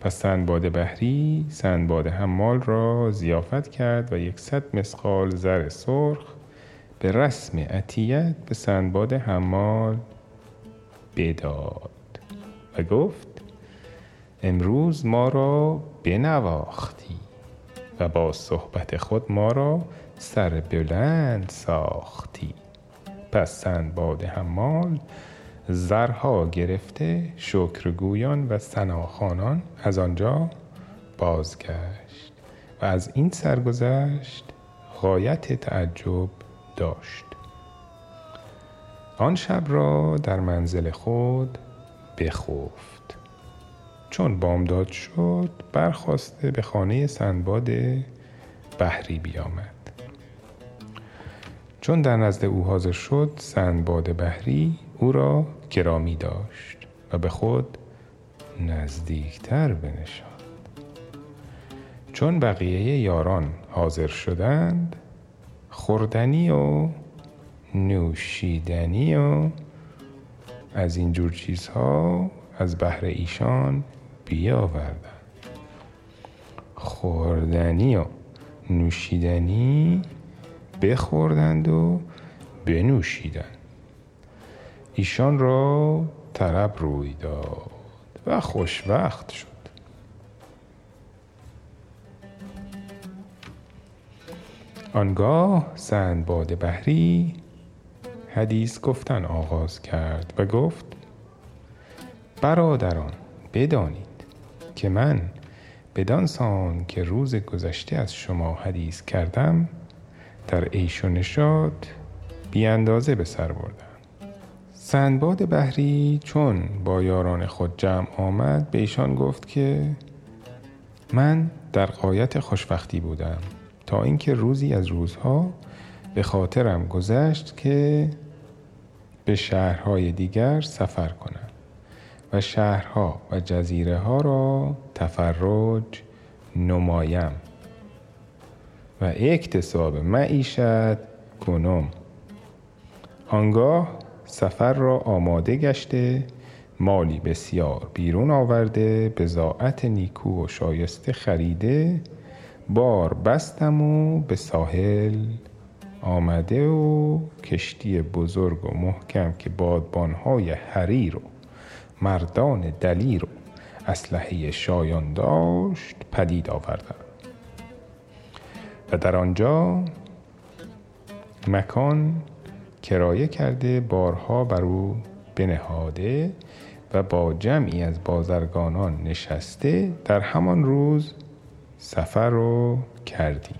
پس سندباد بحری سندباد حمال را ضیافت کرد و 100 مثقال زر سرخ به رسم عطیت به سندباد حمال بداد و گفت امروز ما را بنواختی و با صحبت خود ما را سر بلند ساختی. پس سندباد حمال زرها گرفته شکرگویان و ثناخوانان از آنجا بازگشت و از این سرگذشت غایت تعجب داشت. آن شب را در منزل خود بخفت. چون بامداد شد برخاسته به خانه سندباد بحری بیامد. چون در نزد او حاضر شد سندباد بحری او را گرامی داشت و به خود نزدیکتر بنشاند. چون بقیه یاران حاضر شدند خوردنی و نوشیدنی و از اینجور چیزها از بهر ایشان بیاوردند. خوردنی و نوشیدنی بخوردند و بنوشیدند. ایشان را طرب روی داد و خوشوقت شد. آنگاه سندباد بحری حدیث گفتن آغاز کرد و گفت برادران بدانید که من بدان سان که روز گذشته از شما حدیث کردم در عیش و نشاط بی اندازه به سر بردم. سندباد بحری چون با یاران خود جمع آمد به ایشان گفت که من در غایت خوشبختی بودم تا اینکه روزی از روزها به خاطرم گذشت که به شهرهای دیگر سفر کنم و شهرها و جزیره ها را تفرج نمایم و اکتساب معیشت کنم. آنگاه سفر را آماده گشته مالی بسیار بیرون آورده بضاعت نیکو و شایسته خریده بار بستم و به ساحل آمده و کشتی بزرگ و محکم که بادبانهای حریر و مردان دلیر و اسلحه شایان داشت پدید آوردم و در آنجا مکان کرایه کرده بارها بر او بنهاده و با جمعی از بازرگانان نشسته در همان روز سفر رو کردیم.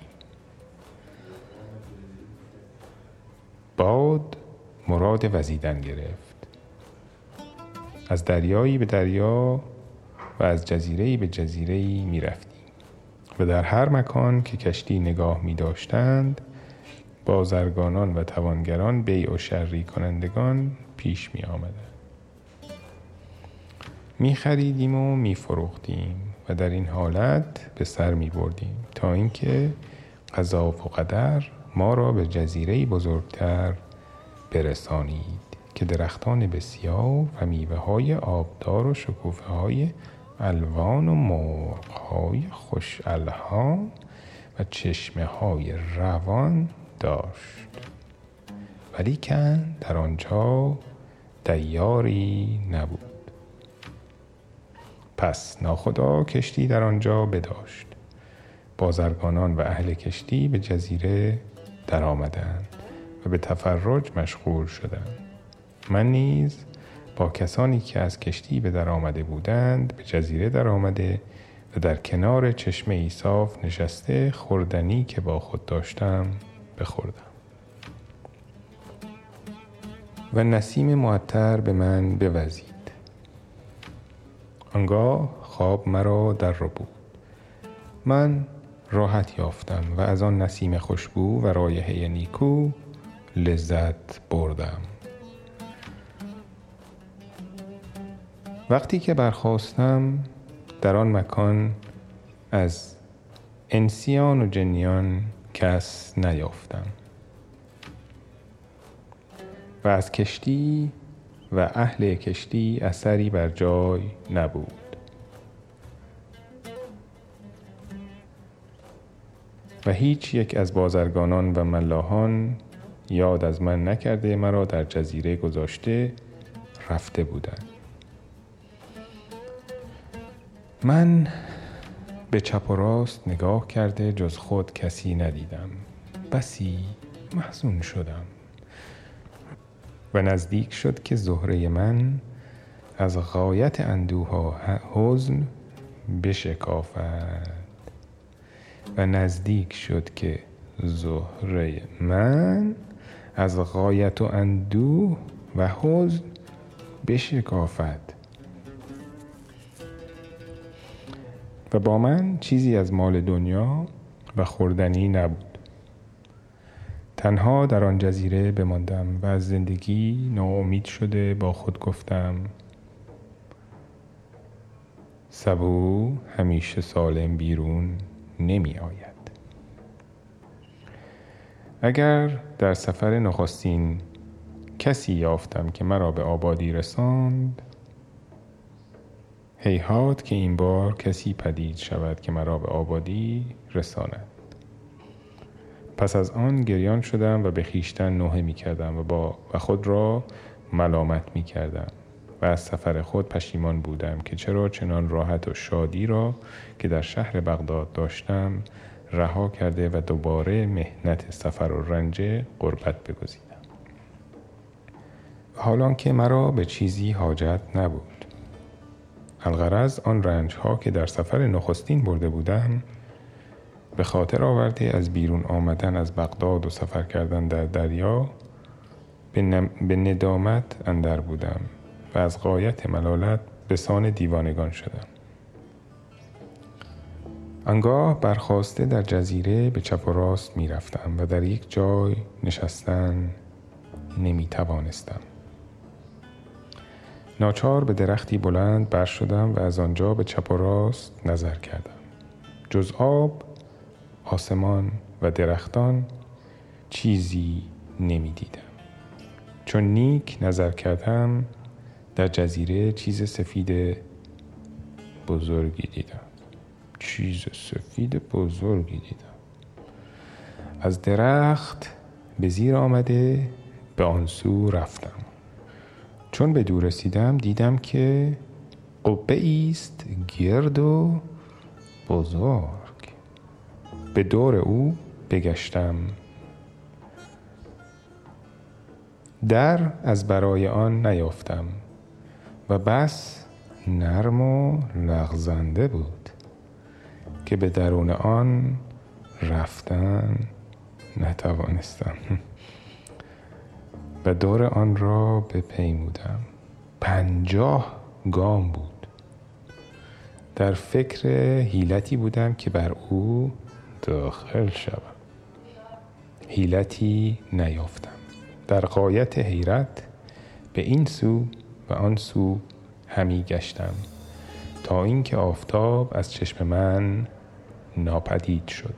باد مراد وزیدن گرفت. از دریایی به دریا و از جزیره‌ای به جزیره‌ای می رفتیم و در هر مکان که کشتی نگاه می داشتند بازرگانان و توانگران بیع و شری کنندگان پیش می آمدند. می خریدیم و می فروختیم و در این حالت به سر می بردیم تا اینکه قضا و قدر ما را به جزیره‌ای بزرگتر برسانید که درختان بسیار و میوه‌های آبدار و شکوفه‌های الوان و مرغ‌های خوش الحان و چشمه‌های روان داشت. ولیکن در آنجا دیاری نبود. پس ناخدا کشتی در آنجا بداشت. بازرگانان و اهل کشتی به جزیره در آمدند و به تفرج مشغول شدند. من نیز با کسانی که از کشتی به در آمده بودند به جزیره در آمده و در کنار چشمه صاف نشسته خوردنی که با خود داشتم بخوردم. و نسیم معطر به من بوزید. آنگاه خواب مرا در رو بود. من راحت یافتم و از آن نسیم خوشبو و رایحه نیکو لذت بردم. وقتی که برخاستم در آن مکان از انسیان و جنیان کس نیافتم و از کشتی و اهل کشتی اثری بر جای نبود. و هیچ یک از بازرگانان و ملاحان یاد از من نکرده مرا در جزیره گذاشته رفته بودند. من به چپ و راست نگاه کرده جز خود کسی ندیدم. بسی محزون شدم و نزدیک شد که زهره من از غایت اندوه و حزن بشکافد. و نزدیک شد که زهره من از غایت و اندوه و حزن بشکافد و با من چیزی از مال دنیا و خوردنی نبود. تنها در آن جزیره بماندم و از زندگی ناامید شده با خود گفتم سبو همیشه سالم بیرون نمی آید. اگر در سفر نخستین کسی یافتم که مرا به آبادی رساند، هیهات که این بار کسی پدید شود که مرا به آبادی رساند. پس از آن گریان شدم و به خویشتن نوحه می کردم و خود را ملامت می کردم و از سفر خود پشیمان بودم که چرا چنان راحت و شادی را که در شهر بغداد داشتم رها کرده و دوباره محنت سفر و رنج غربت بگزیدم. حالان که مرا به چیزی حاجت نبود. الغرض آن رنج ها که در سفر نخستین برده بودم به خاطر آورده از بیرون آمدن از بغداد و سفر کردن در دریا به ندامت اندر بودم و از غایت ملالت به سان دیوانگان شدم. آنگاه برخاسته در جزیره به چپ و راست می رفتم و در یک جای نشستن نمی توانستم. ناچار به درختی بلند بر شدم و از آنجا به چپ و راست نظر کردم. جز آب، آسمان و درختان چیزی نمی دیدم. چون نیک نظر کردم در جزیره چیز سفید بزرگی دیدم. از درخت به زیر آمده به آن سو رفتم. چون به دور رسیدم دیدم که قبه ایست گرد و بزرگ. به دور او بگشتم. در از برای آن نیافتم و بس نرم و لغزنده بود که به درون آن رفتن نتوانستم و دور آن را بپیمودم. 50 گام بود. در فکر حیلتی بودم که بر او داخل شوم. حیلتی نیافتم. در غایت حیرت به این سو و آن سو همی گشتم تا اینکه آفتاب از چشم من ناپدید شد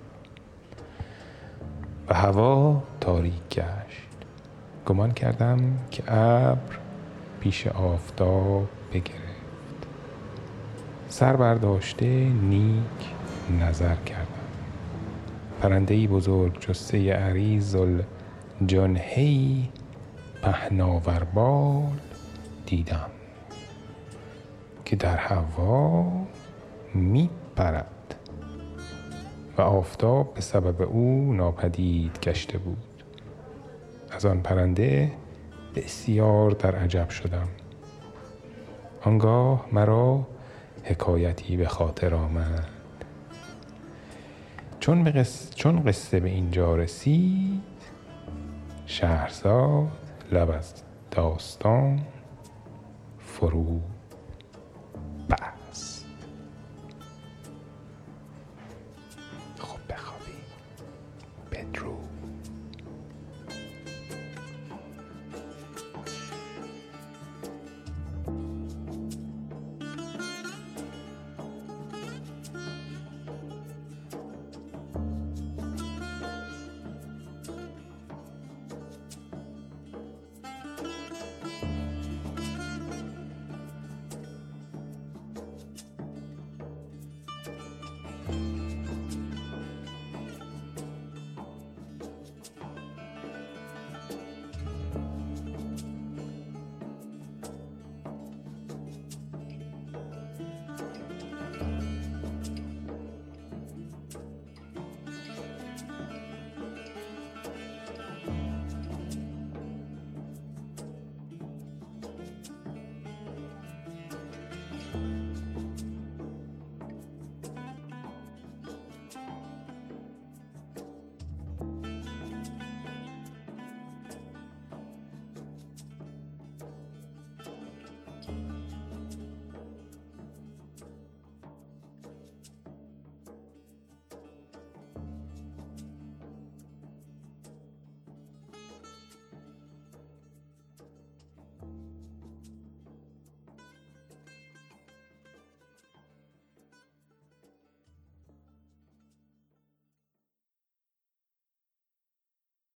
و هوا تاریک گشت. گمان کردم که ابر پیش آفتاب بگرفت. سر برداشته نیک نظر کردم. پرنده‌ای بزرگ جثه عریض الجنحی پهناور بال دیدم که در هوا می پرد و آفتاب به سبب او ناپدید گشته بود. از آن پرنده بسیار در عجب شدم. آنگاه مرا حکایتی به خاطر آمد. چون قصه به اینجا رسید، شهرزاد لب از داستان فرو